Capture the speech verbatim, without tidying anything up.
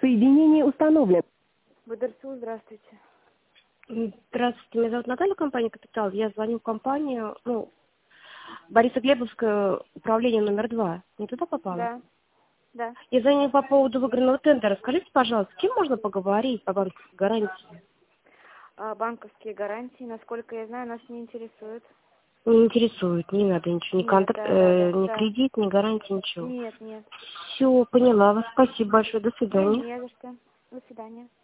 Соединение установлено. БДРСУ, здравствуйте. Здравствуйте, меня зовут Наталья, компания «Капитал». Я звоню в компанию, ну, Борисоглебовское управление номер два. Не туда попала? Да, да. Я звоню по поводу выигранного тендера. Скажите, пожалуйста, с кем можно поговорить по банковской гарантии? А, банковские гарантии, насколько я знаю, нас не интересуют. Не интересует, не надо ничего, ни, Нет, контр... да, э, да, ни да. кредит, ни гарантии, ничего. Нет, нет. Все, поняла вас. Спасибо большое. До Ну, свидания. не за что. До свидания.